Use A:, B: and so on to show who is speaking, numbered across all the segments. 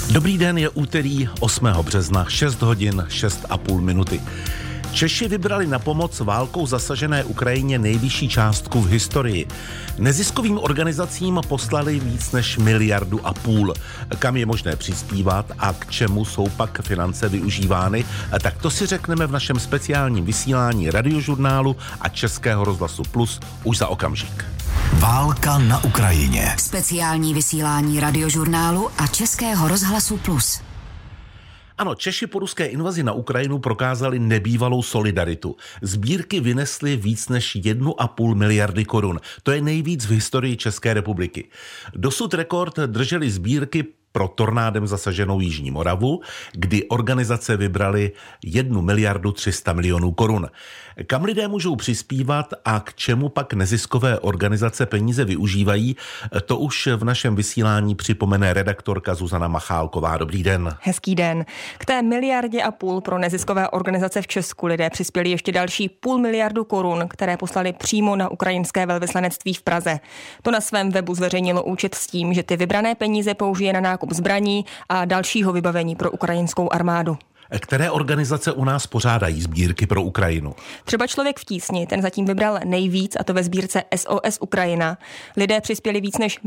A: Dobrý den, je úterý 8. března, 6 hodin 6,5 minuty. Češi vybrali na pomoc válkou zasažené Ukrajině nejvyšší částku v historii. Neziskovým organizacím poslali víc než 1,5 miliardy. Kam je možné přispívat a k čemu jsou pak finance využívány, tak to si řekneme v našem speciálním vysílání Radiožurnálu a Českého rozhlasu Plus už za okamžik.
B: Válka na Ukrajině.
C: Speciální vysílání Radiožurnálu a Českého rozhlasu Plus.
A: Ano, Češi po ruské invazi na Ukrajinu prokázali nebývalou solidaritu. Sbírky vynesly víc než 1,5 miliardy korun. To je nejvíc v historii České republiky. Dosud rekord držely sbírky pro tornádem zasaženou Jižní Moravu, kdy organizace vybrali 1,3 miliardy korun. Kam lidé můžou přispívat a k čemu pak neziskové organizace peníze využívají, to už v našem vysílání připomene redaktorka Zuzana Machálková. Dobrý den.
D: Hezký den. K té 1,5 miliardy pro neziskové organizace v Česku lidé přispěli ještě další 0,5 miliardy korun, které poslali přímo na ukrajinské velvyslanectví v Praze. To na svém webu zveřejnilo účet s tím, že ty vybrané peníze použije na nákup zbraní a dalšího vybavení pro ukrajinskou armádu.
A: Které organizace u nás pořádají sbírky pro Ukrajinu?
D: Třeba Člověk v tísni, ten zatím vybral nejvíc, a to ve sbírce SOS Ukrajina. Lidé přispěli víc než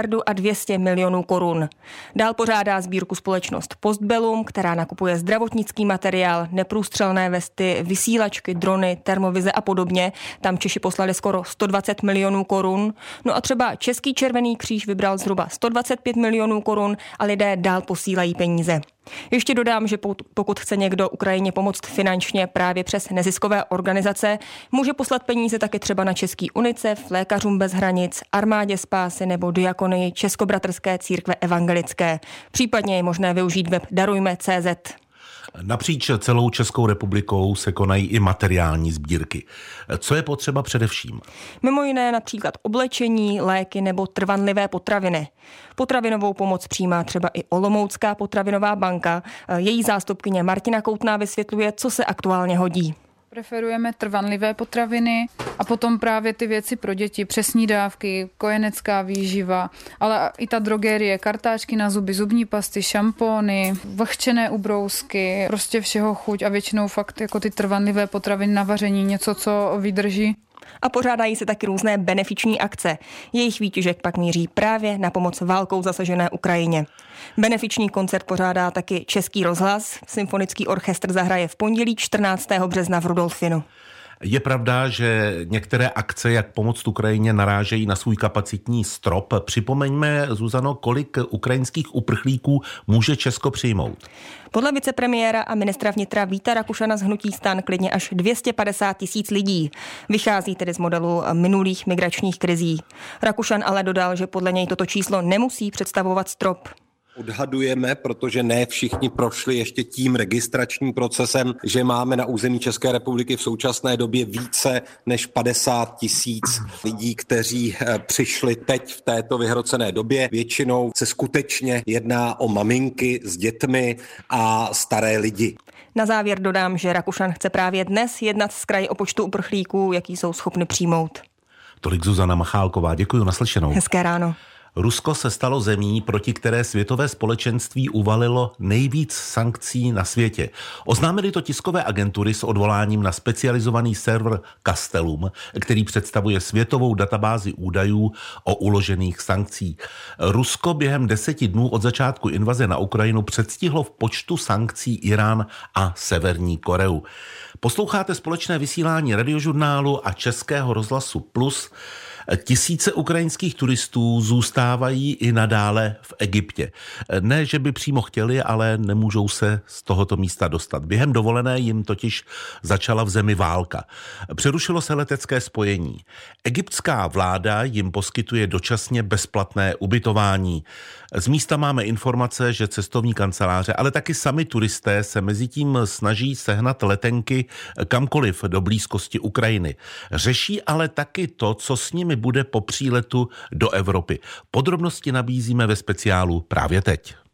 D: 1,2 miliardy korun. Dál pořádá sbírku společnost Postbellum, která nakupuje zdravotnický materiál, neprůstřelné vesty, vysílačky, drony, termovize a podobně. Tam Češi poslali skoro 120 milionů korun. No a třeba Český červený kříž vybral zhruba 125 milionů korun a lidé dál posílají peníze. Ještě dodám, že pokud chce někdo Ukrajině pomoct finančně právě přes neziskové organizace, může poslat peníze taky třeba na český UNICEF, Lékařům bez hranic, Armádě spásy nebo Diakonii Českobratrské církve evangelické. Případně je možné využít web darujme.cz.
A: Napříč celou Českou republikou se konají i materiální sbírky. Co je potřeba především?
D: Mimo jiné například oblečení, léky nebo trvanlivé potraviny. Potravinovou pomoc přijímá třeba i Olomoucká potravinová banka. Její zástupkyně Martina Koutná vysvětluje, co se aktuálně hodí.
E: Preferujeme trvanlivé potraviny a potom právě ty věci pro děti, přesní dávky, kojenecká výživa, ale i ta drogerie, kartáčky na zuby, zubní pasty, šampóny, vlhčené ubrousky, prostě všeho chuť a většinou fakt jako ty trvanlivé potraviny na vaření, něco, co vydrží.
D: A pořádají se taky různé benefiční akce. Jejich výtěžek pak míří právě na pomoc válkou zasažené Ukrajině. Benefiční koncert pořádá taky Český rozhlas. Symfonický orchestr zahraje v pondělí 14. března v Rudolfinu.
A: Je pravda, že některé akce, jak pomoct Ukrajině, narážejí na svůj kapacitní strop. Připomeňme, Zuzano, kolik ukrajinských uprchlíků může Česko přijmout?
D: Podle vicepremiéra a ministra vnitra Víta Rakušana z hnutí STAN klidně až 250 000 lidí. Vychází tedy z modelu minulých migračních krizí. Rakušan ale dodal, že podle něj toto číslo nemusí představovat strop.
F: Odhadujeme, protože ne všichni prošli ještě tím registračním procesem, že máme na území České republiky v současné době více než 50 000 lidí, kteří přišli teď v této vyhrocené době. Většinou se skutečně jedná o maminky s dětmi a staré lidi.
D: Na závěr dodám, že Rakušan chce právě dnes jednat s kraji o počtu uprchlíků, jaký jsou schopni přijmout.
A: Tolik Zuzana Machálková, děkuji, naslyšenou.
D: Hezké ráno.
A: Rusko se stalo zemí, proti které světové společenství uvalilo nejvíc sankcí na světě. Oznámili to tiskové agentury s odvoláním na specializovaný server Castellum, který představuje světovou databázi údajů o uložených sankcí. Rusko během 10 dnů od začátku invaze na Ukrajinu předstihlo v počtu sankcí Irán a Severní Koreu. Posloucháte společné vysílání Radiožurnálu a Českého rozhlasu Plus. Tisíce ukrajinských turistů zůstávají i nadále v Egyptě. Ne, že by přímo chtěli, ale nemůžou se z tohoto místa dostat. Během dovolené jim totiž začala v zemi válka. Přerušilo se letecké spojení. Egyptská vláda jim poskytuje dočasně bezplatné ubytování. Z místa máme informace, že cestovní kanceláře, ale taky sami turisté se mezitím snaží sehnat letenky kamkoliv do blízkosti Ukrajiny. Řeší ale taky to, co s nimi bude po příletu do Evropy. Podrobnosti nabízíme ve speciálu právě teď.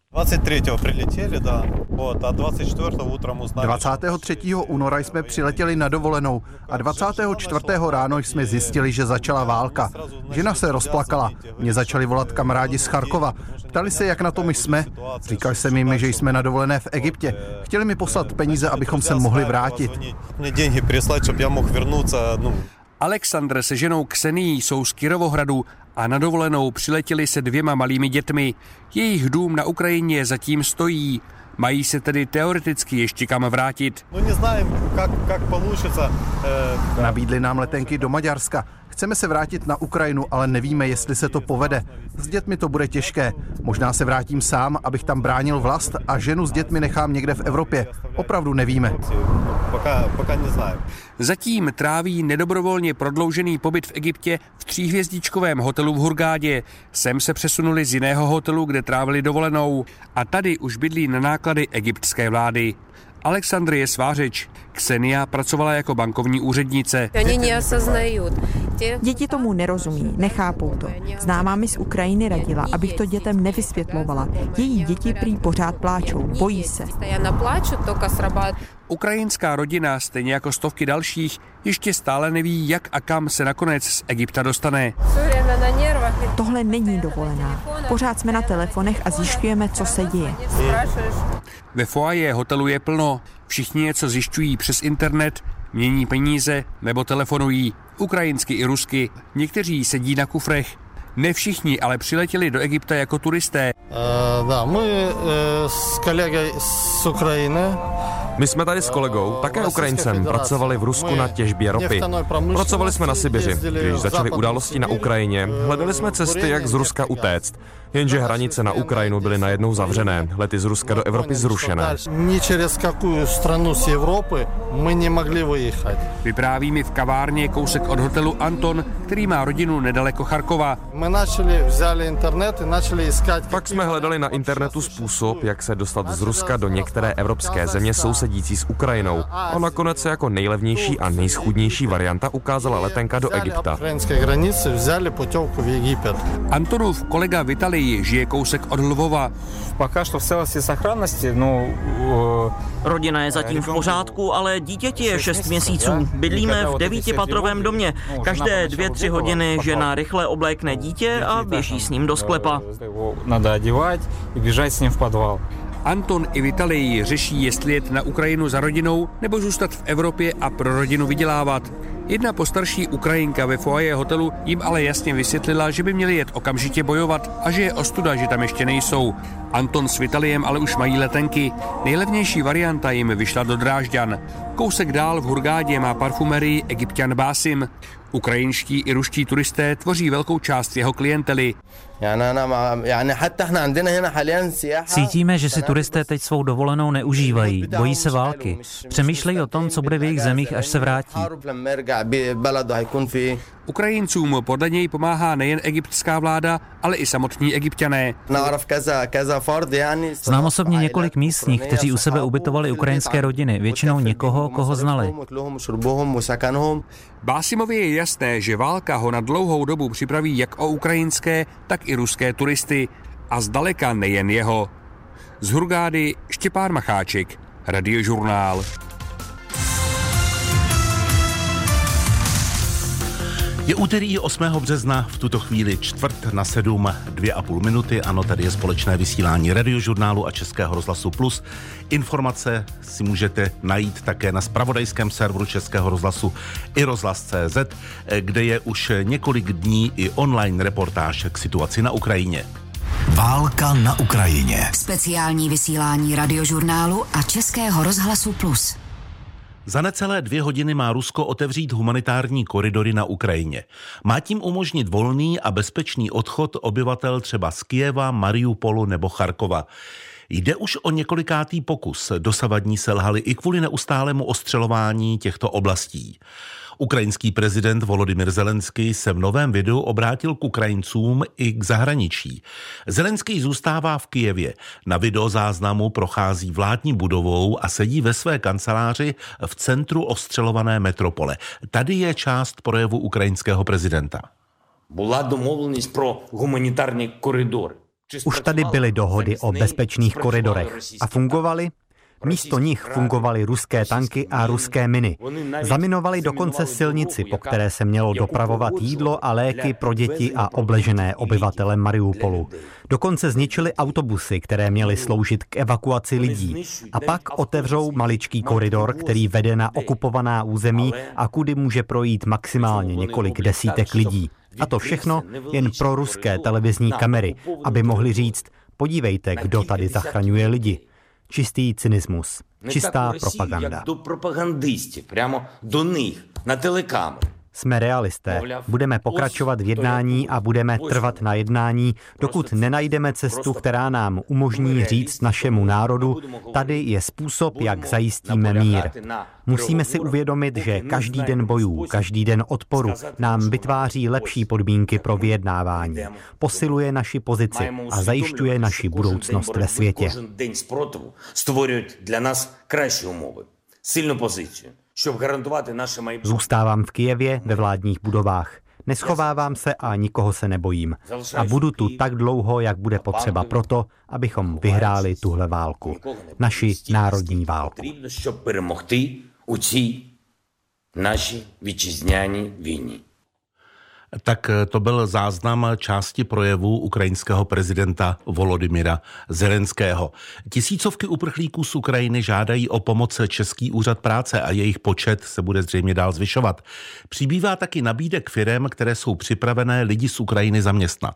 G: 23. února jsme přiletěli na dovolenou a 24. ráno jsme zjistili, že začala válka. Žena se rozplakala. Mě začali volat kamarádi z Charkova. Ptali se, jak na to my jsme. Říkal jsem jim, že jsme na dovolené v Egyptě. Chtěli mi poslat peníze, abychom se mohli vrátit.
H: Aleksandr se ženou Ksenií jsou z Kyrovohradu a na dovolenou přiletěli se 2 malými dětmi. Jejich dům na Ukrajině zatím stojí. Mají se tedy teoreticky ještě kam vrátit.
G: Nabídli nám letenky do Maďarska. Chceme se vrátit na Ukrajinu, ale nevíme, jestli se to povede. S dětmi to bude těžké. Možná se vrátím sám, abych tam bránil vlast a ženu s dětmi nechám někde v Evropě. Opravdu nevíme.
H: Zatím tráví nedobrovolně prodloužený pobyt v Egyptě v 3hvězdičkovém hotelu v Hurgádě. Sem se přesunuli z jiného hotelu, kde trávili dovolenou. A tady už bydlí na náklady egyptské vlády. Aleksandr je svářeč. Ksenia pracovala jako bankovní úřednice.
I: Děti tomu nerozumí, nechápou to. Známá mi z Ukrajiny radila, abych to dětem nevysvětlovala. Její děti prý pořád pláčou, bojí se.
H: Ukrajinská rodina, stejně jako stovky dalších, ještě stále neví, jak a kam se nakonec z Egypta dostane.
I: Tohle není dovolená. Pořád jsme na telefonech a zjišťujeme, co se děje.
H: Ve foyer hotelu je plno. Všichni něco zjišťují přes internet, mění peníze nebo telefonují. Ukrajinsky i rusky. Někteří sedí na kufrech. Ne všichni, ale přiletěli do Egypta jako turisté.
J: My jsme tady s kolegou, také Ukrajincem, pracovali v Rusku na těžbě ropy. Pracovali jsme na Sibiři. Když začaly události na Ukrajině, hledali jsme cesty, jak z Ruska utéct. Jenže hranice na Ukrajinu byly najednou zavřené, lety z Ruska do Evropy zrušené.
H: Vypráví mi v kavárně kousek od hotelu Anton, který má rodinu nedaleko Charkova.
J: Pak jsme hledali na internetu způsob, jak se dostat z Ruska do některé evropské země sousedící s Ukrajinou. A nakonec se jako nejlevnější a nejschudnější varianta ukázala letenka do Egypta.
H: Antonův kolega Vitalij žije kousek od Lvova.
K: Rodina je zatím v pořádku, ale dítěti je 6 měsíců. Bydlíme v 9patrovém domě. Každé 2-3 hodiny žena rychle oblékne dítě a běží s ním do sklepa.
H: Anton i Vitalij řeší, jestli jet na Ukrajinu za rodinou nebo zůstat v Evropě a pro rodinu vydělávat. Jedna postarší Ukrajinka ve foyer hotelu jim ale jasně vysvětlila, že by měli jet okamžitě bojovat a že je ostuda, že tam ještě nejsou. Anton s Vitalijem ale už mají letenky. Nejlevnější varianta jim vyšla do Drážďan. Kousek dál v Hurgádě má parfumerii Egypťan Basim. Ukrajinští i ruští turisté tvoří velkou část jeho klientely.
L: Cítíme, že si turisté teď svou dovolenou neužívají, bojí se války. Přemýšlejí o tom, co bude v jejich zemích, až se vrátí.
H: Ukrajincům podle něj pomáhá nejen egyptská vláda, ale i samotní Egypťané.
L: Znám osobně několik místních, kteří u sebe ubytovali ukrajinské rodiny, většinou někoho, koho znali.
H: Básimovi je jasné, že válka ho na dlouhou dobu připraví jak o ukrajinské, tak i ruské turisty. A zdaleka nejen jeho. Z Hurgády Štěpán Macháček, Radiožurnál.
A: Je úterý 8. března, v tuto chvíli 6:45, 2,5 minuty. Ano, tady je společné vysílání Radiožurnálu a Českého rozhlasu Plus. Informace si můžete najít také na zpravodajském serveru Českého rozhlasu i rozhlas.cz, kde je už několik dní i online reportáž k situaci na Ukrajině.
B: Válka na Ukrajině.
C: Speciální vysílání Radiožurnálu a Českého rozhlasu Plus.
A: Za necelé 2 hodiny má Rusko otevřít humanitární koridory na Ukrajině. Má tím umožnit volný a bezpečný odchod obyvatel třeba z Kyjeva, Mariupolu nebo Charkova. Jde už o několikátý pokus, dosavadní selhali i kvůli neustálému ostřelování těchto oblastí. Ukrajinský prezident Volodymyr Zelenský se v novém videu obrátil k Ukrajincům i k zahraničí. Zelenský zůstává v Kyjevě. Na videozáznamu prochází vládní budovou a sedí ve své kanceláři v centru ostřelované metropole. Tady je část projevu ukrajinského prezidenta.
M: Була домовленість про гуманітарні коридори. Už tady byly dohody o bezpečných koridorech a fungovaly? Místo nich fungovaly ruské tanky a ruské miny. Zaminovali dokonce silnici, po které se mělo dopravovat jídlo a léky pro děti a obležené obyvatele Mariupolu. Dokonce zničili autobusy, které měly sloužit k evakuaci lidí. A pak otevřou maličký koridor, který vede na okupovaná území a kudy může projít maximálně několik desítek lidí. A to všechno jen pro ruské televizní kamery, aby mohli říct, podívejte, kdo tady zachraňuje lidi. Čistý cynismus, čistá propaganda. Jsme realisté, budeme pokračovat v jednání a budeme trvat na jednání, dokud nenajdeme cestu, která nám umožní říct našemu národu, tady je způsob, jak zajistíme mír. Musíme si uvědomit, že každý den bojů, každý den odporu nám vytváří lepší podmínky pro vyjednávání, posiluje naši pozici a zajišťuje naši budoucnost ve světě. Zůstávám v Kyjevě ve vládních budovách. Neschovávám se a nikoho se nebojím. A budu tu tak dlouho, jak bude potřeba proto, abychom vyhráli tuhle válku. Naši národní válku.
A: Tak to byl záznam části projevu ukrajinského prezidenta Volodymyra Zelenského. Tisícovky uprchlíků z Ukrajiny žádají o pomoc Český úřad práce a jejich počet se bude zřejmě dál zvyšovat. Přibývá taky nabídek firem, které jsou připravené lidi z Ukrajiny zaměstnat.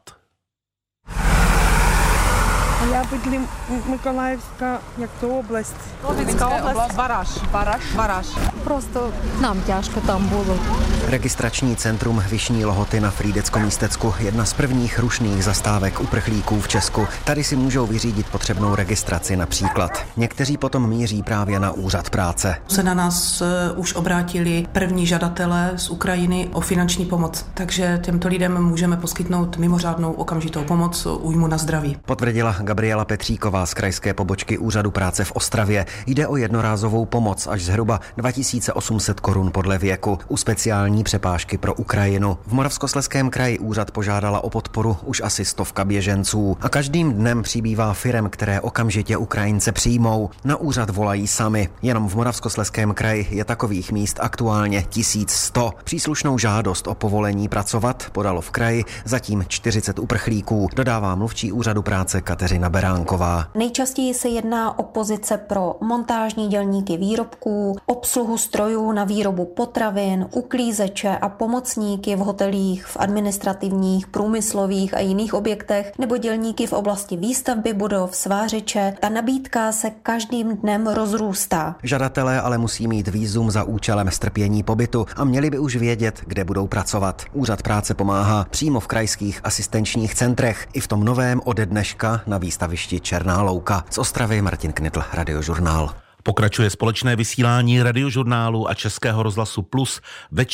N: Já bydlím Mykolaevská, jak to oblast?
O: Slovenská oblast, Varáž.
P: Просто nám těžko tam bylo.
Q: Registrační centrum Vyšní Lhoty na Frýdecko-Místecku, jedna z prvních rušných zastávek uprchlíků v Česku. Tady si můžou vyřídit potřebnou registraci například. Někteří potom míří právě na úřad práce.
R: Se na nás už obrátili první žadatelé z Ukrajiny o finanční pomoc, takže těmto lidem můžeme poskytnout mimořádnou okamžitou pomoc, újmu na zdraví.
Q: Potvrdila Gabriela Petříková z krajské pobočky úřadu práce v Ostravě. Jde o jednorázovou pomoc až zhruba 2800 korun podle věku u speciální přepážky pro Ukrajinu. V Moravskoslezském kraji úřad požádala o podporu už asi 100 běženců a každým dnem přibývá firem, které okamžitě Ukrajince přijmou. Na úřad volají sami. Jenom v Moravskoslezském kraji je takových míst aktuálně 1100. Příslušnou žádost o povolení pracovat podalo v kraji zatím 40 uprchlíků, dodává mluvčí úřadu práce Kateřina Beránková.
S: Nejčastěji se jedná o pozice pro montážní dělníky výrobků, obsluhu strojů na výrobu potravin, uklízeče a pomocníky v hotelích, v administrativních, průmyslových a jiných objektech nebo dělníky v oblasti výstavby budov, svářeče. Ta nabídka se každým dnem rozrůstá.
Q: Žadatelé ale musí mít vízum za účelem strpění pobytu a měli by už vědět, kde budou pracovat. Úřad práce pomáhá přímo v krajských asistenčních centrech i v tom novém ode dneška na výstavišti Černá louka. Z Ostravy Martin Knitl, Radiožurnál.
A: Pokračuje společné vysílání Radiožurnálu a Českého rozhlasu Plus ve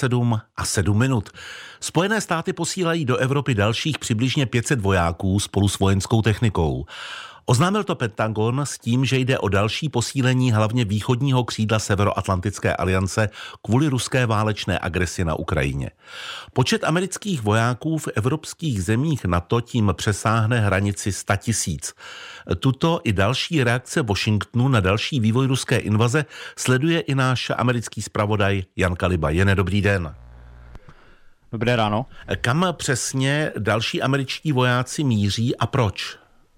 A: 6:45 Spojené státy posílají do Evropy dalších přibližně 500 vojáků spolu s vojenskou technikou. Oznámil to Pentagon s tím, že jde o další posílení hlavně východního křídla Severoatlantické aliance kvůli ruské válečné agresi na Ukrajině. Počet amerických vojáků v evropských zemích NATO tím přesáhne hranici 100 000. Tuto i další reakce Washingtonu na další vývoj ruské invaze sleduje i náš americký zpravodaj Jan Kaliba. Jene, dobrý den.
T: Dobré ráno.
A: Kam přesně další američtí vojáci míří a proč?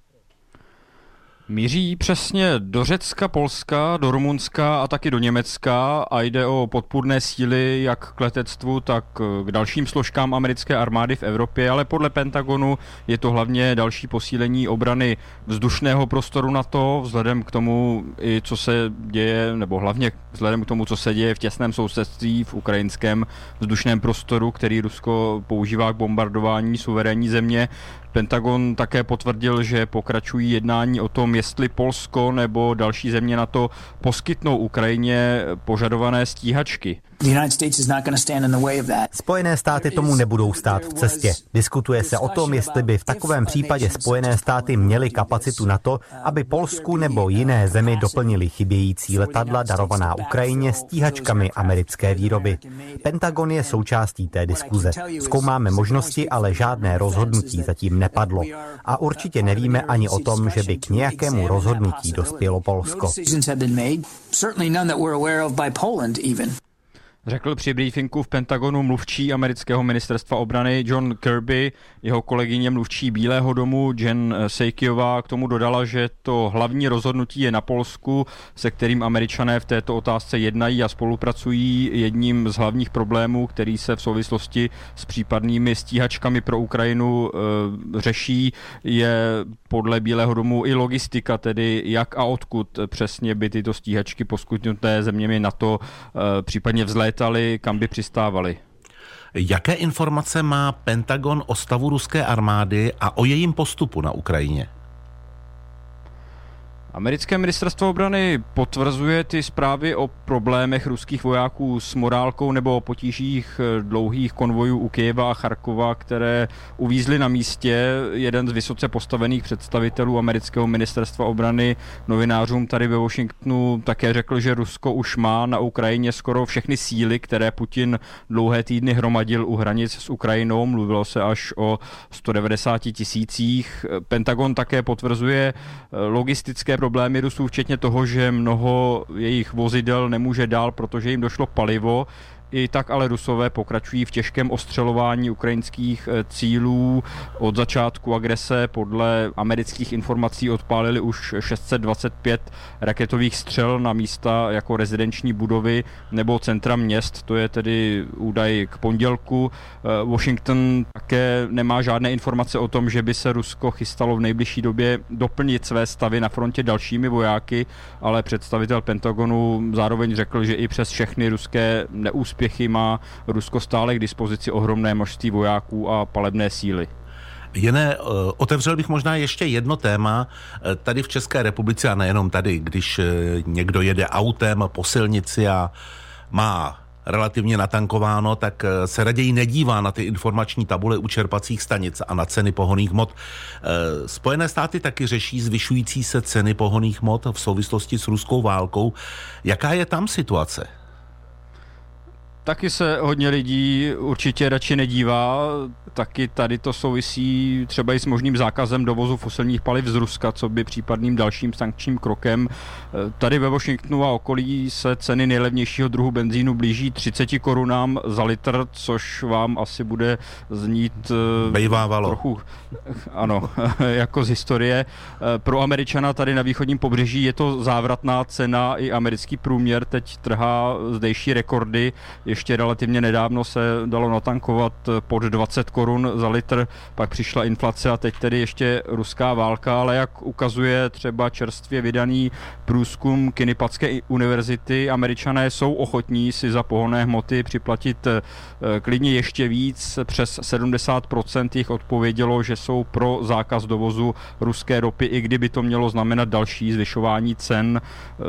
T: Míří přesně do Řecka, Polska, do Rumunska a taky do Německa a jde o podpůrné síly jak k letectvu, tak k dalším složkám americké armády v Evropě, ale podle Pentagonu je to hlavně další posílení obrany vzdušného prostoru NATO, vzhledem k tomu, i co se děje, nebo hlavně vzhledem k tomu, co se děje v těsném sousedství v ukrajinském vzdušném prostoru, který Rusko používá k bombardování suverénní země. Pentagon také potvrdil, že pokračují jednání o tom, jestli Polsko nebo další země NATO poskytnou Ukrajině požadované stíhačky.
M: Spojené státy tomu nebudou stát v cestě. Diskutuje se o tom, jestli by v takovém případě Spojené státy měly kapacitu na to, aby Polsku nebo jiné zemi doplnili chybějící letadla darovaná Ukrajině stíhačkami americké výroby. Pentagon je součástí té diskuze. Zkoumáme možnosti, ale žádné rozhodnutí zatím nepadlo. A určitě nevíme ani o tom, že by k nějakému rozhodnutí dospělo Polsko.
T: Řekl při briefingu v Pentagonu mluvčí amerického ministerstva obrany John Kirby. Jeho kolegyně mluvčí Bílého domu Jen Psakiová k tomu dodala, že to hlavní rozhodnutí je na Polsku, se kterým Američané v této otázce jednají a spolupracují. Jedním z hlavních problémů, který se v souvislosti s případnými stíhačkami pro Ukrajinu řeší, je podle Bílého domu i logistika, tedy jak a odkud přesně by tyto stíhačky poskytnuté zeměmi NATO případně vzlétaly, kam by přistávaly.
A: Jaké informace má Pentagon o stavu ruské armády a o jejím postupu na Ukrajině?
T: Americké ministerstvo obrany potvrzuje ty zprávy o problémech ruských vojáků s morálkou nebo o potížích dlouhých konvojů u Kyjeva a Charkova, které uvízly na místě. Jeden z vysoce postavených představitelů amerického ministerstva obrany novinářům tady ve Washingtonu také řekl, že Rusko už má na Ukrajině skoro všechny síly, které Putin dlouhé týdny hromadil u hranic s Ukrajinou. Mluvilo se až o 190 000. Pentagon také potvrzuje logistické problémy Rusů, včetně toho, že mnoho jejich vozidel nemůže dál, protože jim došlo palivo. I tak ale Rusové pokračují v těžkém ostřelování ukrajinských cílů. Od začátku agrese podle amerických informací odpálili už 625 raketových střel na místa jako rezidenční budovy nebo centra měst. To je tedy údaj k pondělku. Washington také nemá žádné informace o tom, že by se Rusko chystalo v nejbližší době doplnit své stavy na frontě dalšími vojáky, ale představitel Pentagonu zároveň řekl, že i přes všechny ruské neúspěchy má Rusko stále k dispozici ohromné množství vojáků a palebné síly.
A: Otevřel bych možná ještě jedno téma. Tady v České republice, a nejenom tady, když někdo jede autem po silnici a má relativně natankováno, tak se raději nedívá na ty informační tabule u čerpacích stanic a na ceny pohonných hmot. Spojené státy taky řeší zvyšující se ceny pohonných hmot v souvislosti s ruskou válkou. Jaká je tam situace?
T: Taky se hodně lidí určitě radši nedívá, taky tady to souvisí třeba i s možným zákazem dovozu fosilních paliv z Ruska, co by případným dalším sankčním krokem. Tady ve Washingtonu a okolí se ceny nejlevnějšího druhu benzínu blíží 30 korunám za litr, což vám asi bude znít trochu, ano, jako z historie. Pro Američana tady na východním pobřeží je to závratná cena, i americký průměr teď trhá zdejší rekordy. Ještě relativně nedávno se dalo natankovat pod 20 korun za litr, pak přišla inflace a teď tedy ještě ruská válka, ale jak ukazuje třeba čerstvě vydaný průzkum Kinnipatské univerzity, Američané jsou ochotní si za pohonné hmoty připlatit klidně ještě víc. Přes 70% jich odpovědělo, že jsou pro zákaz dovozu ruské ropy, i kdyby to mělo znamenat další zvyšování cen.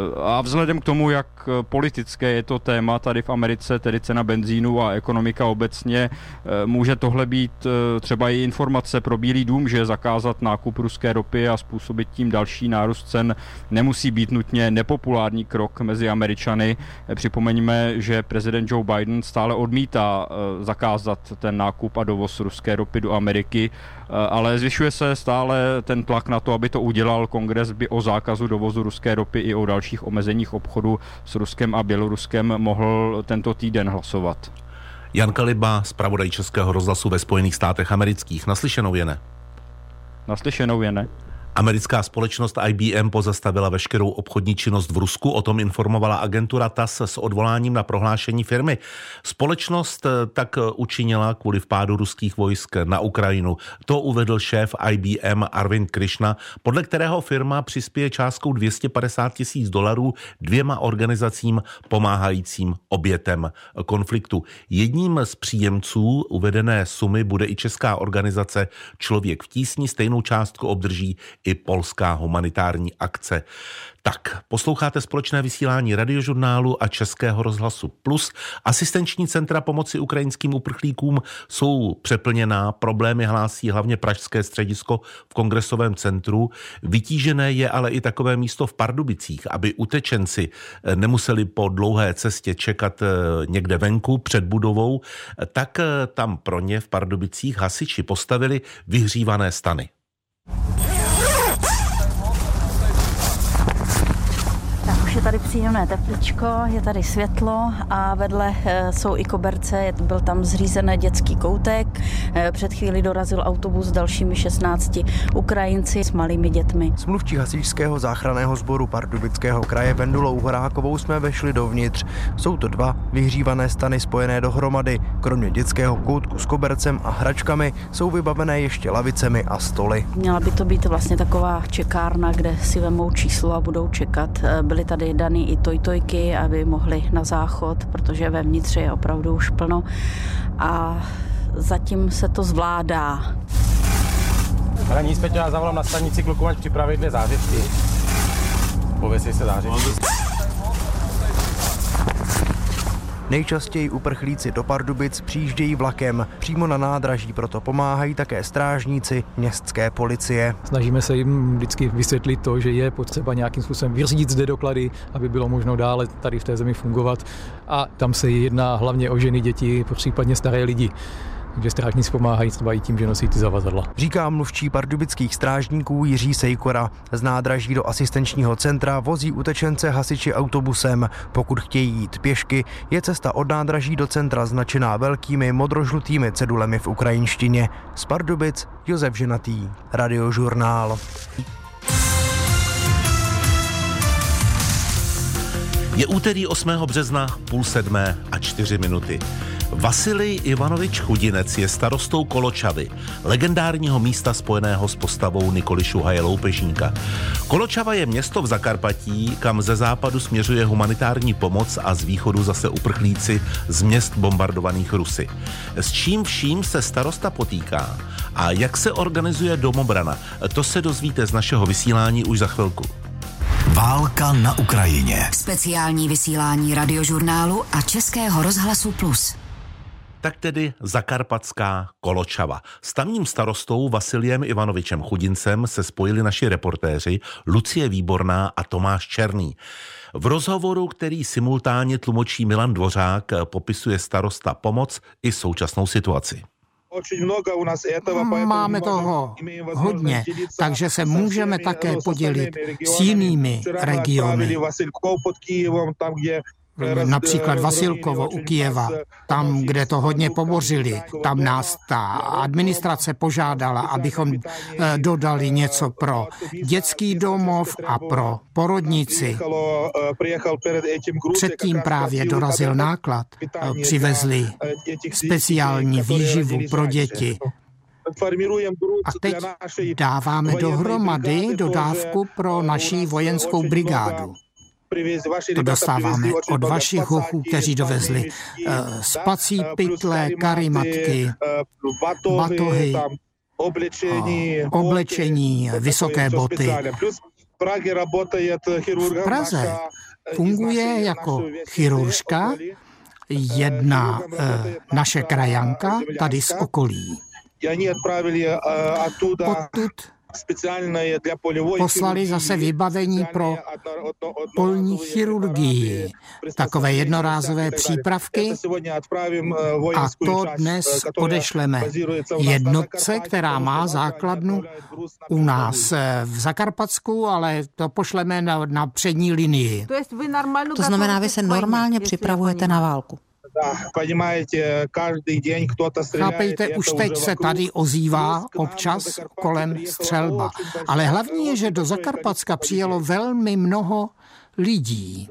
T: A vzhledem k tomu, jak politické je to téma tady v Americe, tedy cena benzínu a ekonomika obecně, může tohle být třeba i informace pro Bílý dům, že zakázat nákup ruské ropy a způsobit tím další nárůst cen nemusí být nutně nepopulární krok mezi Američany. Připomeňme, že prezident Joe Biden stále odmítá zakázat ten nákup a dovoz ruské ropy do Ameriky, ale zvyšuje se stále ten tlak na to, aby to udělal. Kongres by o zákazu dovozu ruské ropy i o dalších omezeních obchodu s Ruskem a Běloruskem mohl tento týden hlasovat.
A: Jan Kaliba, zpravodaj Českého rozhlasu ve Spojených státech amerických. Naslyšenou, Jene.
T: Naslyšenou, Jene.
A: Americká společnost IBM pozastavila veškerou obchodní činnost v Rusku, o tom informovala agentura TASS s odvoláním na prohlášení firmy. Společnost tak učinila kvůli vpádu ruských vojsk na Ukrajinu. To uvedl šéf IBM Arvind Krishna, podle kterého firma přispěje částkou $250 000 dvěma organizacím pomáhajícím obětem konfliktu. Jedním z příjemců uvedené sumy bude i česká organizace Člověk v tísni. Stejnou částku obdrží i polská humanitární akce. Tak, posloucháte společné vysílání Radiožurnálu a Českého rozhlasu Plus. Asistenční centra pomoci ukrajinským uprchlíkům jsou přeplněná, problémy hlásí hlavně pražské středisko v Kongresovém centru. Vytížené je ale i takové místo v Pardubicích, aby utečenci nemuseli po dlouhé cestě čekat někde venku před budovou, tak tam pro ně v Pardubicích hasiči postavili vyhřívané stany.
U: Už je tady příjemné tepličko, je tady světlo a vedle jsou i koberce, byl tam zřízený dětský koutek. Před chvíli dorazil autobus s dalšími 16 Ukrajinci s malými dětmi.
V: S mluvčí hasičského záchranného sboru Pardubického kraje Vendulou Horákovou jsme vešli dovnitř. Jsou to 2 vyhřívané stany spojené dohromady. Kromě dětského koutku s kobercem a hračkami jsou vybavené ještě lavicemi a stoly.
U: Měla by to být vlastně taková čekárna, kde si vemou číslo a budou čekat. Byly tady daný i tojtojky, aby mohli na záchod, protože vevnitř je opravdu už plno a zatím se to zvládá.
W: Hraní zpět já zavolám na stanici klukům, ať připraví 2 zářivky. Pověsí se zářivky.
V: Nejčastěji uprchlíci do Pardubic přijíždějí vlakem. Přímo na nádraží proto pomáhají také strážníci městské policie.
X: Snažíme se jim vždycky vysvětlit to, že je potřeba nějakým způsobem vyřídit zde doklady, aby bylo možno dále tady v té zemi fungovat. A tam se jedná hlavně o ženy, děti, případně staré lidi. Takže strážníci pomáhají třeba i tím, že nosí ty zavazadla.
V: Říká mluvčí pardubických strážníků Jiří Sejkora. Z nádraží do asistenčního centra vozí utečence hasiči autobusem. Pokud chtějí jít pěšky, je cesta od nádraží do centra značená velkými modrožlutými cedulemi v ukrajinštině. Z Pardubic Josef Ženatý, Radiožurnál.
A: Je úterý 8. března, 6:30. Vasilij Ivanovič Chudinec je starostou Koločavy, legendárního místa spojeného s postavou Nikoly Šuhaje Loupežníka. Koločava je město v Zakarpatí, kam ze západu směřuje humanitární pomoc a z východu zase uprchlíci z měst bombardovaných Rusy. S čím vším se starosta potýká a jak se organizuje domobrana, to se dozvíte z našeho vysílání už za chvilku.
B: Válka na Ukrajině.
C: Speciální vysílání Radiožurnálu a Českého rozhlasu Plus.
A: Tak tedy zakarpatská Koločava. S tamním starostou Vasiliem Ivanovičem Chudincem se spojili naši reportéři Lucie Výborná a Tomáš Černý. V rozhovoru, který simultánně tlumočí Milan Dvořák, popisuje starosta pomoc i současnou situaci.
Y: Máme toho hodně, takže se můžeme také podělit s jinými regiony. Například Vasilkovo u Kyjeva, tam, kde to hodně pobořili, tam nás ta administrace požádala, abychom dodali něco pro dětský domov a pro porodnici. Předtím právě dorazil náklad, přivezli speciální výživu pro děti. A teď dáváme dohromady dodávku pro naši vojenskou brigádu. To dostáváme od vašich hochů, kteří dovezli spací pytle, karimatky, batohy, oblečení, vysoké boty. V Praze funguje jako chiruržka jedna naše krajanka tady z okolí. Odtud poslali zase vybavení pro polní chirurgii, takové jednorázové přípravky a to dnes odešleme jednotce, která má základnu u nás v Zakarpatsku, ale to pošleme na přední linii.
Z: To znamená, vy se normálně připravujete na válku.
Y: Chápejte, už teď se tady ozývá občas kolem střelba. Ale hlavní je, že do Zakarpatska přijelo velmi mnoho lidí.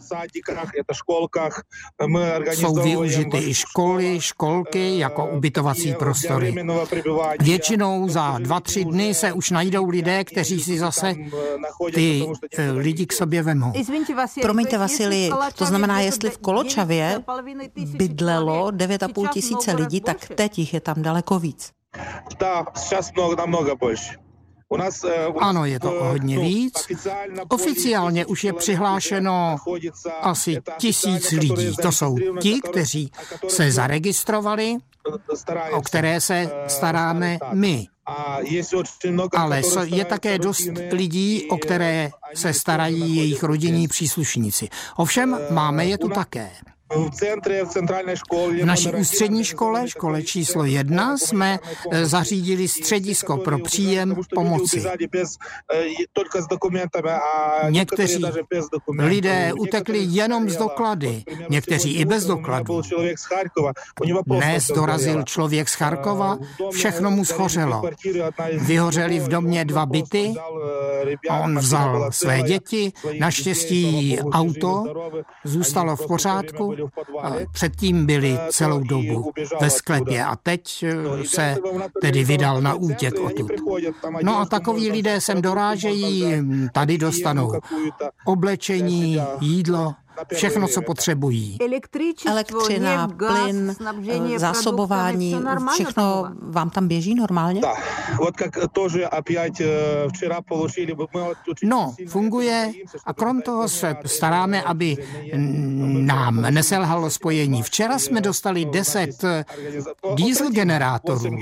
Y: Jsou využity i školy, školky jako ubytovací prostory. Většinou za 2-3 dny se už najdou lidé, kteří si zase ty lidi k sobě vemou.
Z: Promiňte, Vasilii, to znamená, jestli v Koločavě bydlelo 9,5 tisíce lidí, tak teď jich je tam daleko víc.
Y: Ano, je to hodně víc. Oficiálně už je přihlášeno asi 1000 lidí. To jsou ti, kteří se zaregistrovali, o které se staráme my. Ale je také dost lidí, o které se starají jejich rodinní příslušníci. Ovšem, máme je tu také. V naší ústřední škole číslo 1, jsme zařídili středisko pro příjem pomoci. Někteří lidé utekli jenom z doklady, někteří i bez dokladů. Dnes dorazil člověk z Charkova, všechno mu schořelo. Vyhořely v domě 2 byty, on vzal své děti, naštěstí auto zůstalo v pořádku. Předtím byli celou dobu ve sklepě a teď se tedy vydal na útěk odtud. No a takoví lidé sem dorážejí, tady dostanou oblečení, jídlo, všechno, co potřebují.
Z: Elektřina, plyn, zásobování, všechno vám tam běží normálně?
Y: No, funguje a krom toho se staráme, aby nám neselhalo spojení. Včera jsme dostali 10 diesel generátorů,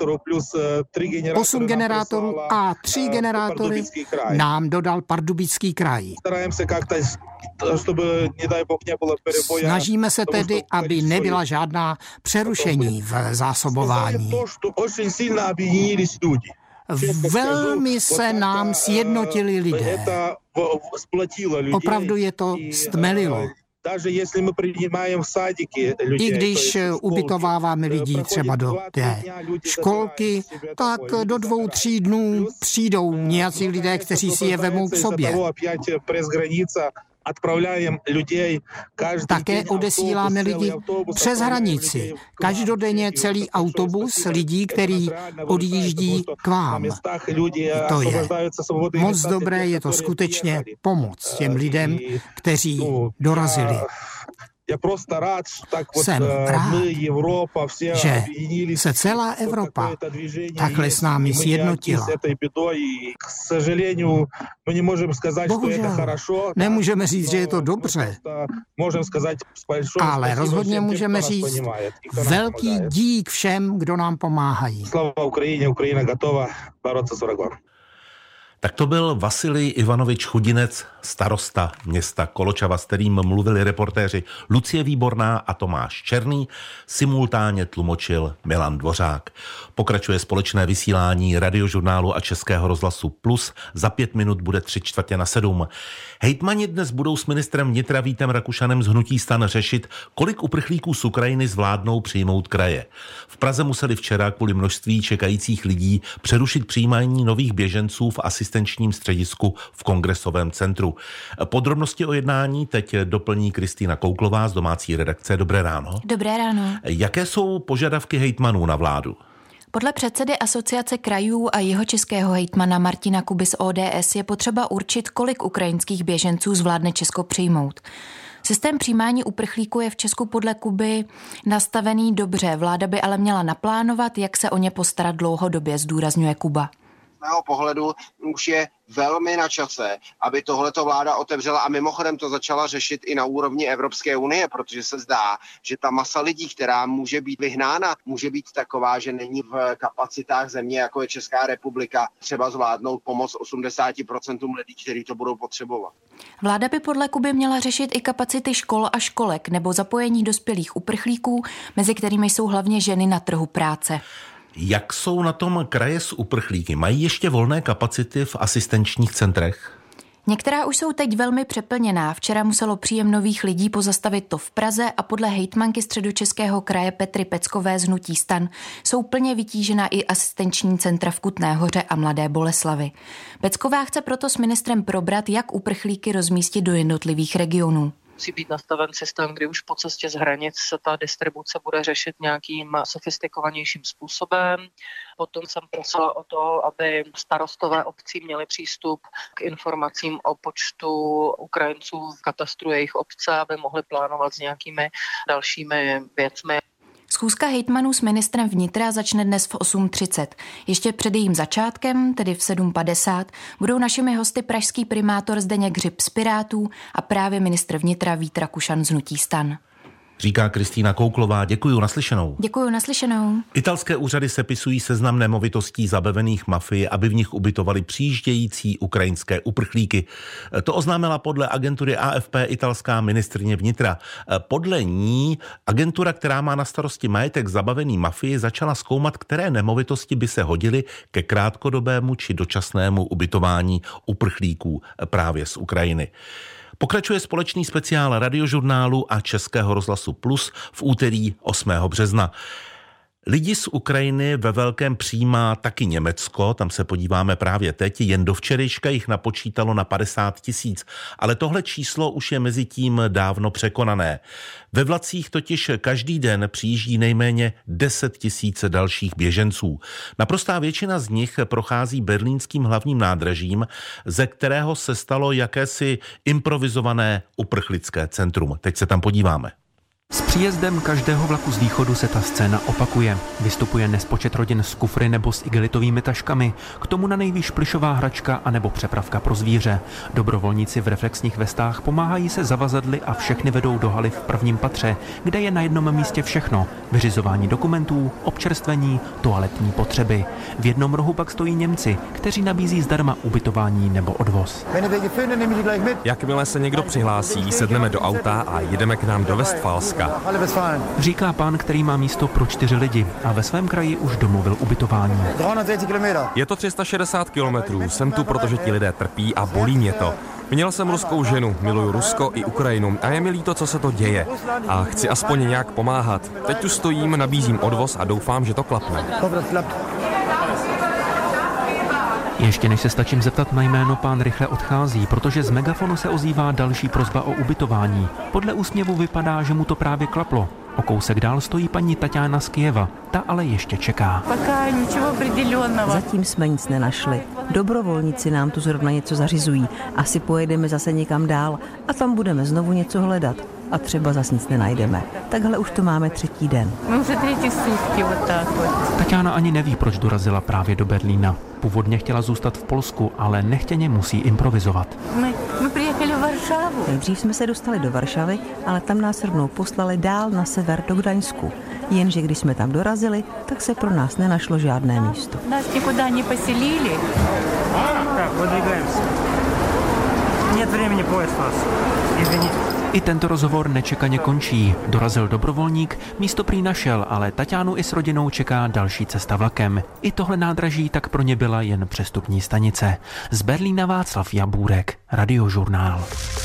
Y: 8 generátorů a 3 generátory nám dodal Pardubický kraj. Snažíme se tedy, aby nebyla žádná přerušení v zásobování. Velmi se nám sjednotili lidé. Opravdu je to stmelilo. I když ubytováváme lidi třeba do té školky, tak do 2-3 dnů přijdou nějací lidé, kteří si je vemou k sobě. Také odesíláme lidi přes hranici. Každodenně celý autobus lidí, který odjíždí k vám. To je moc dobré, je to skutečně pomoc těm lidem, kteří dorazili. Jsem rád, že se celá Evropa takhle s námi sjednotila. Bohužel nemůžeme říct, že je to dobře, ale rozhodně můžeme říct velký dík všem, kdo nám pomáhají.
D: Ukrajina готова бороться с врагом.
A: Tak to byl Vasilij Ivanovič Chudinec, starosta města Koločava, s kterým mluvili reportéři Lucie Výborná a Tomáš Černý, simultánně tlumočil Milan Dvořák. Pokračuje společné vysílání Radiožurnálu a Českého rozhlasu Plus, za 5 minut bude 6:45. Hejtmani dnes budou s ministrem vnitra Vítem Rakušanem z hnutí STAN řešit, kolik uprchlíků z Ukrajiny zvládnou přijmout kraje. V Praze museli včera kvůli množství čekajících lidí přerušit přijímání nových běženců v asistenčním středisku v Kongresovém centru. Podrobnosti o jednání teď doplní Kristýna Kouklová z domácí redakce. Dobré ráno.
E: Dobré ráno.
A: Jaké jsou požadavky hejtmanů na vládu?
E: Podle předsedy Asociace krajů a jihočeského hejtmana Martina Kuby z ODS je potřeba určit, kolik ukrajinských běženců zvládne Česko přijmout. Systém přijímání uprchlíků je v Česku podle Kuby nastavený dobře. Vláda by ale měla naplánovat, jak se o ně postarat dlouhodobě, zdůrazňuje Kuba.
F: Z mého pohledu už je velmi na čase, aby tohleto vláda otevřela a mimochodem to začala řešit i na úrovni Evropské unie, protože se zdá, že ta masa lidí, která může být vyhnána, může být taková, že není v kapacitách země, jako je Česká republika, třeba zvládnout pomoc 80% lidí, kteří to budou potřebovat.
E: Vláda by podle Kuby měla řešit i kapacity škol a školek nebo zapojení dospělých uprchlíků, mezi kterými jsou hlavně ženy na trhu práce.
A: Jak jsou na tom kraje s uprchlíky? Mají ještě volné kapacity v asistenčních centrech?
E: Některá už jsou teď velmi přeplněná. Včera muselo příjem nových lidí pozastavit to v Praze a podle hejtmanky Středočeského kraje Petry Peckové z hnutí STAN jsou plně vytížená i asistenční centra v Kutné Hoře a Mladé Boleslavi. Pecková chce proto s ministrem probrat, jak uprchlíky rozmístit do jednotlivých regionů.
G: Musí být nastaven systém, kdy už po cestě z hranic se ta distribuce bude řešit nějakým sofistikovanějším způsobem. Potom jsem prosila o to, aby starostové obcí měli přístup k informacím o počtu Ukrajinců v katastru jejich obce, aby mohli plánovat s nějakými dalšími věcmi.
E: Z Schůzka hejtmanů s ministrem vnitra začne dnes v 8:30. Ještě před jejím začátkem, tedy v 7:50, budou našimi hosty pražský primátor Zdeněk Hřib z Pirátů a právě ministr vnitra Vít Rakušan z hnutí STAN.
A: Říká Kristýna Kouklová. Děkuju, naslyšenou.
E: Děkuju, naslyšenou.
A: Italské úřady sepisují seznam nemovitostí zabavených mafii, aby v nich ubytovali přijíždějící ukrajinské uprchlíky. To oznámila podle agentury AFP italská ministryně vnitra. Podle ní agentura, která má na starosti majetek zabavený mafii, začala zkoumat, které nemovitosti by se hodily ke krátkodobému či dočasnému ubytování uprchlíků právě z Ukrajiny. Pokračuje společný speciál Radiožurnálu a Českého rozhlasu Plus v úterý 8. března. Lidi z Ukrajiny ve velkém přijímá taky Německo, tam se podíváme právě teď, jen do včerejška jich napočítalo na 50 000, ale tohle číslo už je mezi tím dávno překonané. Ve vlacích totiž každý den přijíždí nejméně 10 000 dalších běženců. Naprostá většina z nich prochází berlínským hlavním nádražím, ze kterého se stalo jakési improvizované uprchlické centrum. Teď se tam podíváme.
H: S příjezdem každého vlaku z východu se ta scéna opakuje. Vystupuje nespočet rodin s kufry nebo s igelitovými taškami, k tomu na nejvýš plyšová hračka anebo přepravka pro zvíře. Dobrovolníci v reflexních vestách pomáhají se zavazadly a všechny vedou do haly v prvním patře, kde je na jednom místě všechno. Vyřizování dokumentů, občerstvení, toaletní potřeby. V jednom rohu pak stojí Němci, kteří nabízí zdarma ubytování nebo odvoz.
I: Jakmile se někdo přihlásí, sedneme do auta a jedeme k nám do Westfalska.
H: Říká pán, který má místo pro 4 lidi a ve svém kraji už domluvil ubytování.
I: Je to 360 kilometrů, jsem tu, protože ti lidé trpí a bolí mě to. Měl jsem ruskou ženu, miluju Rusko i Ukrajinu a je mi líto, co se to děje. A chci aspoň nějak pomáhat. Teď tu stojím, nabízím odvoz a doufám, že to klapne.
H: Ještě než se stačím zeptat na jméno, pán rychle odchází, protože z megafonu se ozývá další prosba o ubytování. Podle úsměvu vypadá, že mu to právě klaplo. O kousek dál stojí paní Taťána z Kyjeva. Ta ale ještě čeká.
J: Zatím jsme nic nenašli. Dobrovolníci nám tu zrovna něco zařizují. Asi pojedeme zase někam dál a tam budeme znovu něco hledat. A třeba zas nic nenajdeme. Takhle už to máme 3. den.
H: Taťána ani neví, proč dorazila právě do Berlína. Původně chtěla zůstat v Polsku, ale nechtěně musí improvizovat.
J: Nejdřív jsme se dostali do Varšavy, ale tam nás rovnou poslali dál na sever do Gdaňsku. Jenže když jsme tam dorazili, tak se pro nás nenašlo žádné místo.
K: Nás nikuda neposelili.
J: Tak, vydáváme.
K: Нет времени поезд вас. Извините.
H: I tento rozhovor nečekaně končí. Dorazil dobrovolník, místo prý našel, ale Taťánu i s rodinou čeká další cesta vlakem. I tohle nádraží tak pro ně byla jen přestupní stanice. Z Berlína Václav Jabůrek, Radiožurnál.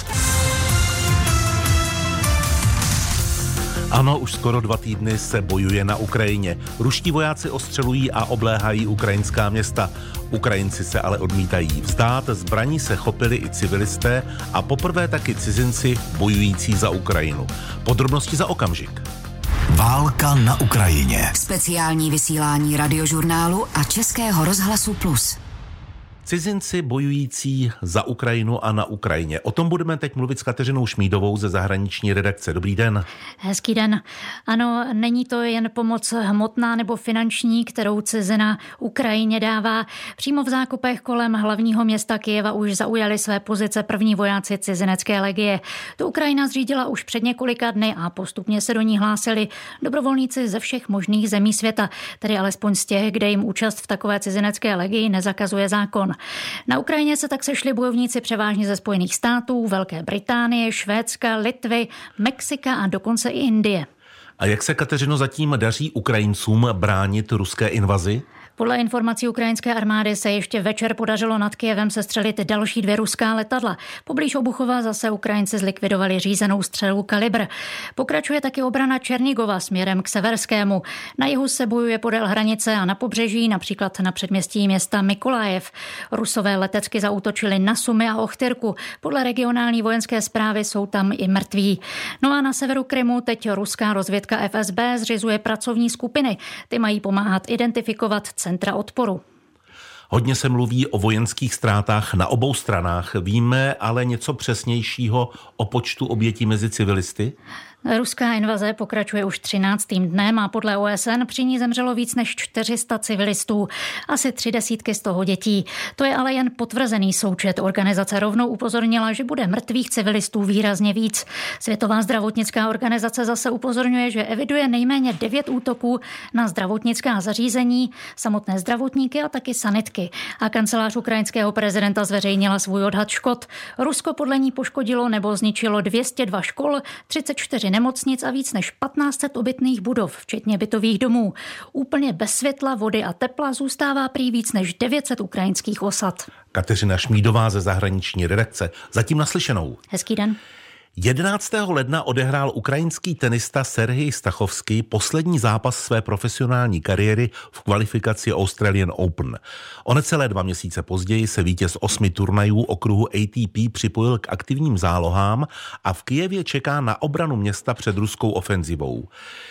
A: Ano, už skoro 2 týdny se bojuje na Ukrajině. Ruští vojáci ostřelují a obléhají ukrajinská města. Ukrajinci se ale odmítají vzdát, zbraní se chopili i civilisté a poprvé taky cizinci bojující za Ukrajinu. Podrobnosti za okamžik.
B: Válka na Ukrajině.
C: Speciální vysílání Radiožurnálu a Českého rozhlasu Plus.
A: Cizinci bojující za Ukrajinu a na Ukrajině. O tom budeme teď mluvit s Kateřinou Šmídovou ze zahraniční redakce. Dobrý den.
L: Hezký den. Ano, není to jen pomoc hmotná nebo finanční, kterou cizina Ukrajině dává. Přímo v zákopech kolem hlavního města Kyjeva už zaujali své pozice první vojáci cizinecké legie. To Ukrajina zřídila už před několika dny a postupně se do ní hlásili dobrovolníci ze všech možných zemí světa, tedy alespoň z těch, kde jim účast v takové cizinecké legii nezakazuje zákon. Na Ukrajině se tak sešli bojovníci převážně ze Spojených států, Velké Británie, Švédska, Litvy, Mexika a dokonce i Indie.
A: A jak se, Kateřino, zatím daří Ukrajincům bránit ruské invazi?
L: Podle informací ukrajinské armády se ještě večer podařilo nad Kyjevem sestřelit další 2 ruská letadla. Poblíž Obuchova zase Ukrajinci zlikvidovali řízenou střelu Kalibr. Pokračuje taky obrana Černigova směrem k severskému. Na jihu se bojuje podél hranice a na pobřeží, například na předměstí města Mykolaiv. Rusové letecky zaútočili na Sumy a Ochtyrku. Podle regionální vojenské správy jsou tam i mrtví. No a na severu Krymu teď ruská rozvědka FSB zřizuje pracovní skupiny. Ty mají pomáhat identifikovat centra odporu.
A: Hodně se mluví o vojenských ztrátách na obou stranách. Víme ale něco přesnějšího o počtu obětí mezi civilisty?
L: Ruská invaze pokračuje už 13. dnem a podle OSN při ní zemřelo víc než 400 civilistů, asi 30 z toho dětí. To je ale jen potvrzený součet. Organizace rovnou upozornila, že bude mrtvých civilistů výrazně víc. Světová zdravotnická organizace zase upozorňuje, že eviduje nejméně 9 útoků na zdravotnická zařízení, samotné zdravotníky a taky sanitky. A kancelář ukrajinského prezidenta zveřejnila svůj odhad škod. Rusko podle ní poškodilo nebo zničilo 202 škol, 34 nemocnic a víc než 1500 obytných budov, včetně bytových domů. Úplně bez světla, vody a tepla zůstává prý víc než 900 ukrajinských osad.
A: Kateřina Šmídová ze zahraniční redakce. Zatím naslyšenou.
L: Hezký den.
A: 11. ledna odehrál ukrajinský tenista Serhij Stachovský poslední zápas své profesionální kariéry v kvalifikaci Australian Open. O necelé 2 měsíce později se vítěz 8 turnajů okruhu ATP připojil k aktivním zálohám a v Kyjevě čeká na obranu města před ruskou ofenzivou.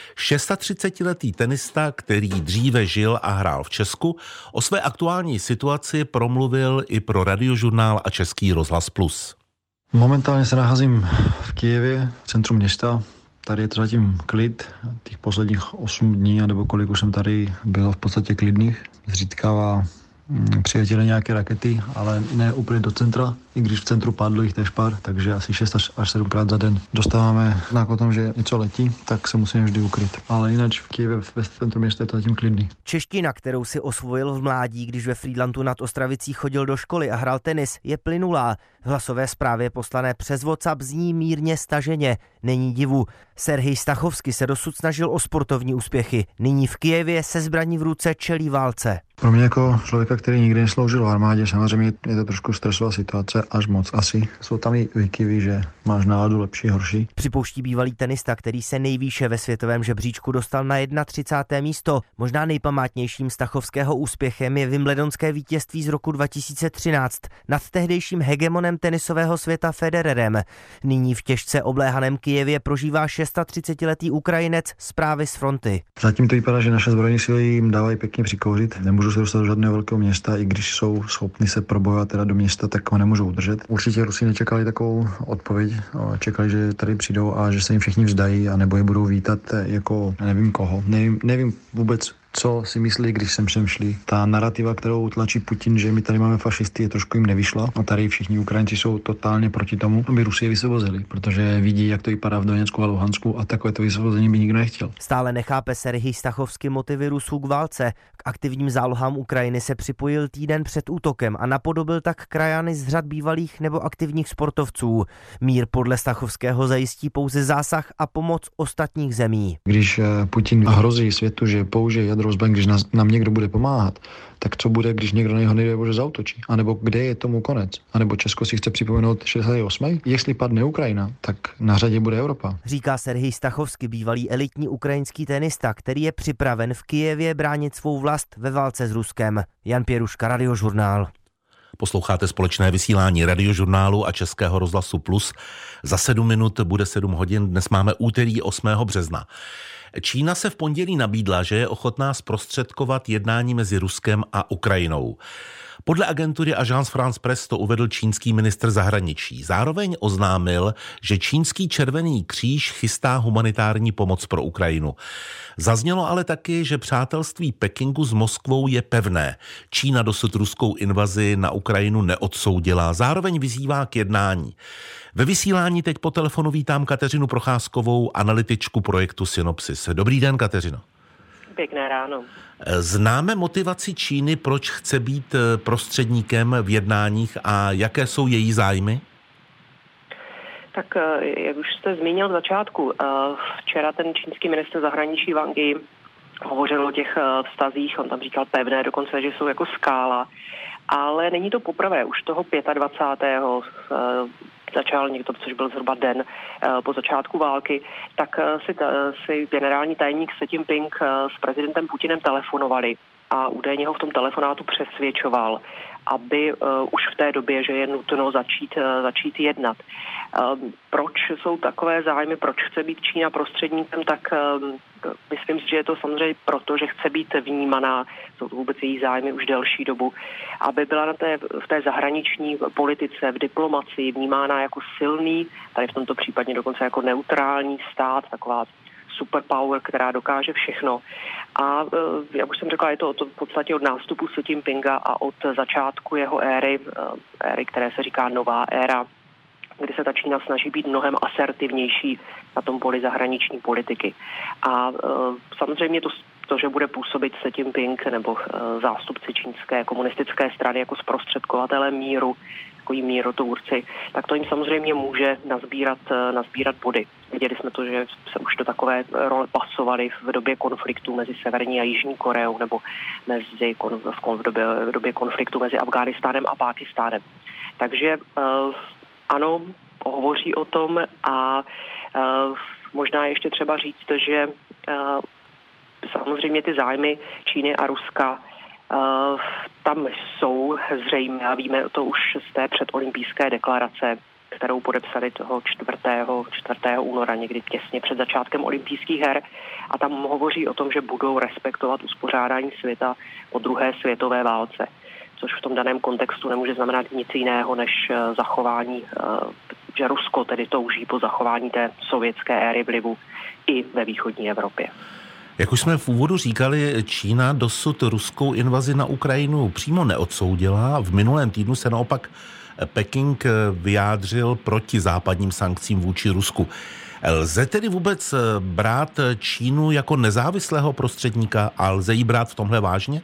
A: 36letý tenista, který dříve žil a hrál v Česku, o své aktuální situaci promluvil i pro Radiožurnál a Český rozhlas Plus.
N: Momentálně se nacházím v Kyjevě, v centru města. Tady je to zatím klid. Těch posledních 8 dní, nebo kolik už jsem tady byl, v podstatě klidných. Zřídkává přiletěly nějaké rakety, ale ne úplně do centra, i když v centru padlo jich též pár, takže asi 6 až 7krát za den dostáváme znak o tom, že něco letí, tak se musíme vždy ukryt. Ale jinak v Kyjevě ve centru města je to zatím klidný.
O: Čeština, kterou si osvojil v mládí, když ve Frýdlantu nad Ostravicí chodil do školy a hrál tenis, je plynulá. V hlasové zprávě poslané přes WhatsApp zní mírně staženě. Není divu. Serhij Stachovský se dosud snažil o sportovní úspěchy. Nyní v Kyjevě se zbraní v ruce čelí válce.
N: Pro mě jako člověka, který nikdy nesloužil v armádě, samozřejmě je to trošku stresová situace, až moc asi. Jsou tam i výkyvy, že máš náladu lepší, horší.
O: Připouští bývalý tenista, který se nejvýše ve světovém žebříčku dostal na 31. místo. Možná nejpamátnějším Stachovského úspěchem je wimbledonské vítězství z roku 2013 nad tehdejším hegemonem tenisového světa Federerem. Nyní v těžce obléhaném Kyjevě prožívá 36letý Ukrajinec zprávy z fronty.
N: Zatím to vypadá, že naše zbrojní síly jim dávají pěkně přikouřit. Nemůžu se dostat do žádného velkého města, i když jsou schopni se probojovat teda do města, tak ho nemůžou udržet. Určitě Rusi nečekali takovou odpověď, čekali, že tady přijdou a že se jim všichni vzdají, anebo je budou vítat jako nevím koho. Nevím vůbec, co si myslí, když sem šli. Ta narrativa, kterou tlačí Putin, že my tady máme fašisty, je trošku jim nevyšla. A tady všichni Ukrajinci jsou totálně proti tomu, aby Rusy je vysvobozili, protože vidí, jak to vypadá v Doněcku a Luhansku a takové to vysvobození by nikdo nechtěl.
O: Stále nechápe Serhij Stachovský motivy Rusů k válce. K aktivním zálohám Ukrajiny se připojil týden před útokem a napodobil tak krajany z řad bývalých nebo aktivních sportovců. Mír podle Stachovského zajistí pouze zásah a pomoc ostatních zemí.
N: Když Putin hrozí světu, že použije jadro zbraň, když nám někdo bude pomáhat, tak co bude, když někdo na něho nejde zaútočí? A nebo kde je tomu konec? A nebo Česko si chce připomenout 68. Jestli padne Ukrajina, tak na řadě bude Evropa.
O: Říká Serhij Stachovský, bývalý elitní ukrajinský tenista, který je připraven v Kyjevě bránit svou vlast ve válce s Ruskem. Jan Pěruška, Radiožurnál.
A: Posloucháte společné vysílání Radiožurnálu a Českého rozhlasu Plus. Za 7 minut bude 7 hodin. Dnes máme úterý 8. března. Čína se v pondělí nabídla, že je ochotná zprostředkovat jednání mezi Ruskem a Ukrajinou. Podle agentury Agence France Presse to uvedl čínský ministr zahraničí. Zároveň oznámil, že čínský Červený kříž chystá humanitární pomoc pro Ukrajinu. Zaznělo ale taky, že přátelství Pekingu s Moskvou je pevné. Čína dosud ruskou invazi na Ukrajinu neodsoudila. Zároveň vyzývá k jednání. Ve vysílání teď po telefonu vítám Kateřinu Procházkovou, analytičku projektu Synopsis. Dobrý den, Kateřino.
P: Pěkné ráno.
A: Známe motivaci Číny, proč chce být prostředníkem v jednáních a jaké jsou její zájmy?
P: Tak jak už jste zmínil v začátku, včera ten čínský ministr zahraničí Wang Yi hovořil o těch vztazích, on tam říkal pevné, dokonce, že jsou jako skála, ale není to poprvé, už toho 25. začal někdo, což byl zhruba den po začátku války, tak si generální tajemník Xi Jinping s prezidentem Putinem telefonovali a údajně ho v tom telefonátu přesvědčoval, aby už v té době, že je nutno začít jednat. Proč jsou takové zájmy, proč chce být Čína prostředníkem, tak myslím si, že je to samozřejmě proto, že chce být vnímaná, jsou to vůbec její zájmy už delší dobu, aby byla v té zahraniční politice, v diplomacii vnímána jako silný, tady v tomto případě dokonce jako neutrální stát, taková superpower, která dokáže všechno. A jak už jsem řekla, je to v podstatě od nástupu Xi Jinpinga a od začátku jeho éry, které se říká nová éra, kdy se ta Čína snaží být mnohem asertivnější na tom poli zahraniční politiky. A samozřejmě to, že bude působit Xi Jinping nebo zástupci čínské komunistické strany jako zprostředkovatelé míru, takový mírotvůrci, tak to jim samozřejmě může nazbírat body. Viděli jsme to, že se už do takové role pasovali v době konfliktu mezi Severní a Jižní Koreou nebo v době konfliktu mezi Afghánistánem a Pákistánem. Takže ano, hovoří o tom a možná ještě třeba říct, že samozřejmě ty zájmy Číny a Ruska tam jsou zřejmě a víme to už z té předolympijské deklarace, kterou podepsali toho 4. února, někdy těsně před začátkem olympijských her. A tam hovoří o tom, že budou respektovat uspořádání světa po druhé světové válce, což v tom daném kontextu nemůže znamenat nic jiného než zachování, že Rusko tedy touží po zachování té sovětské éry vlivu i ve východní Evropě.
A: Jak už jsme v úvodu říkali, Čína dosud ruskou invazi na Ukrajinu přímo neodsoudila. V minulém týdnu se naopak Peking vyjádřil proti západním sankcím vůči Rusku. Lze tedy vůbec brát Čínu jako nezávislého prostředníka a lze ji brát v tomhle vážně?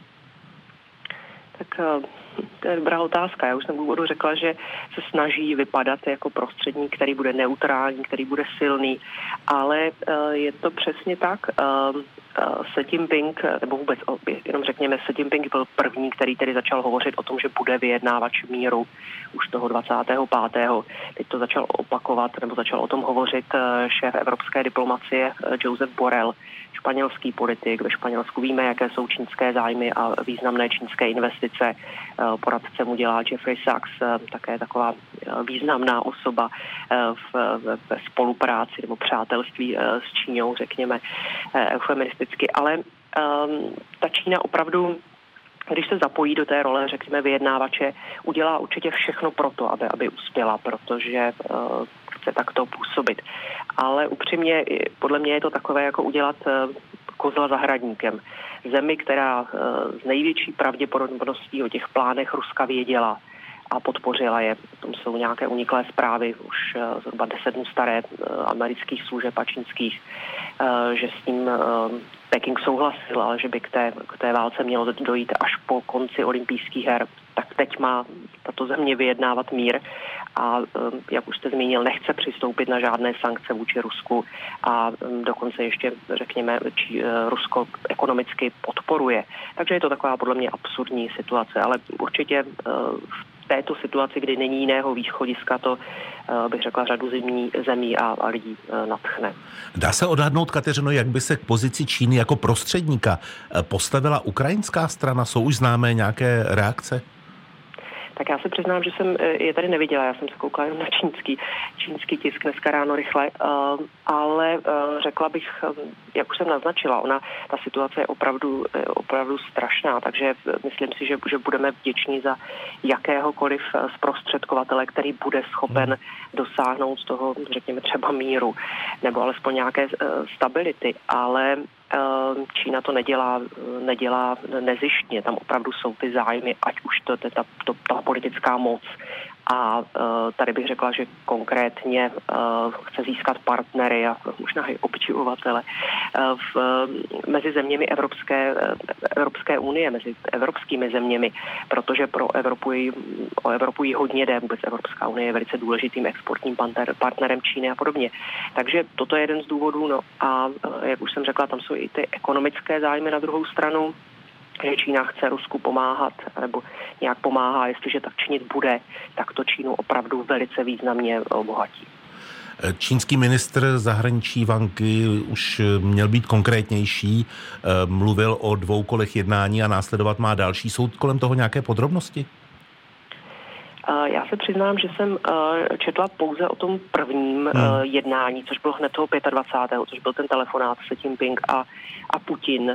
P: Tak to je dobrá otázka. Já už jsem v úvodu řekla, že se snaží vypadat jako prostředník, který bude neutrální, který bude silný, ale je to přesně tak. Xi Jinping, nebo vůbec jenom řekněme, Xi Jinping byl první, který tedy začal hovořit o tom, že bude vyjednávač míru už toho 25. Teď to začal opakovat, nebo začal o tom hovořit šéf evropské diplomacie Josep Borrell, španělský politik. Ve Španělsku víme, jaké jsou čínské zájmy a významné čínské investice. Poradce mu dělá Jeffrey Sachs, také taková významná osoba ve spolupráci nebo přátelství s Čínou, řekněme, eufemisticky. Ale ta Čína opravdu, když se zapojí do té role, řekněme, vyjednávače, udělá určitě všechno pro to, aby uspěla, protože chce takto působit. Ale upřímně, podle mě je to takové, jako udělat kozla zahradníkem. Zemi, která s největší pravděpodobností o těch plánech Ruska věděla a podpořila je. V tom jsou nějaké uniklé zprávy, už zhruba 10 dnů staré amerických služeb a čínských, že s tím Peking souhlasil, ale že by k té válce mělo dojít až po konci olympijských her. Tak teď má tato země vyjednávat mír a, jak už jste zmínil, nechce přistoupit na žádné sankce vůči Rusku a dokonce ještě, řekněme, Rusko ekonomicky podporuje. Takže je to taková podle mě absurdní situace, ale určitě v této situaci, kdy není jiného východiska, to bych řekla řadu zemí a lidí nadchne.
A: Dá se odhadnout, Kateřino, jak by se k pozici Číny jako prostředníka postavila ukrajinská strana? Jsou už známé nějaké reakce?
P: Tak já se přiznám, že jsem je tady neviděla, já jsem se koukala jenom na čínský tisk dneska ráno rychle, ale řekla bych, jak už jsem naznačila, ta situace je opravdu strašná, takže myslím si, že budeme vděční za jakéhokoliv zprostředkovatele, který bude schopen dosáhnout toho, řekněme, třeba míru, nebo alespoň nějaké stability, ale Čína to nedělá nezištně, tam opravdu jsou ty zájmy, ať už ta politická moc. A tady bych řekla, že konkrétně chce získat partnery a možná i obdivovatele mezi zeměmi Evropské unie, mezi evropskými zeměmi, protože o Evropu jí hodně jde, vůbec Evropská unie je velice důležitým exportním partnerem Číny a podobně. Takže toto je jeden z důvodů, no a jak už jsem řekla, tam jsou i ty ekonomické zájmy na druhou stranu, že Čína chce Rusku pomáhat, nebo nějak pomáhá, jestliže tak činit bude, tak to Čínu opravdu velice významně obohatí.
A: Čínský ministr zahraničí Wang Yi už měl být konkrétnější, mluvil o 2 kolech jednání a následovat má další. Jsou kolem toho nějaké podrobnosti?
P: Já se přiznám, že jsem četla pouze o tom prvním jednání, což bylo hned toho 25., což byl ten telefonát se Jinping a Putin.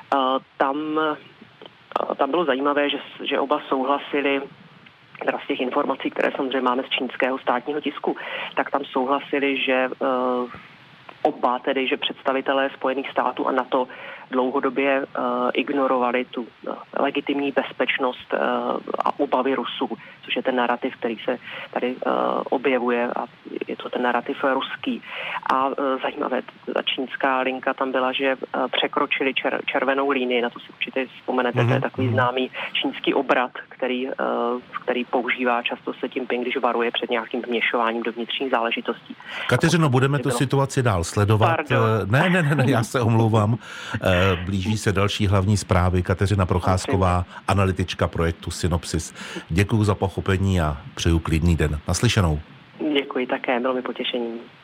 P: Tam bylo zajímavé, že oba souhlasili, teda z těch informací, které samozřejmě máme z čínského státního tisku, tak tam souhlasili, že oba, tedy že představitelé Spojených států a NATO dlouhodobě ignorovali tu legitimní bezpečnost a obavy Rusů, což je ten narrativ, který se tady objevuje a je to ten narrativ ruský. A zajímavé, ta čínská linka tam byla, že překročili červenou linii, na to si určitě vzpomenete, to je takový známý čínský obrat, který používá často se Jinping, když varuje před nějakým vměšováním do vnitřních záležitostí.
A: Kateřino, budeme tu situaci dál sledovat. Ne, já se omlouvám. Blíží se další hlavní zprávy. Kateřina Procházková, analytička projektu Synopsis. Děkuji za pochopení a přeju klidný den. Naslyšenou.
P: Děkuji také, bylo mi potěšením.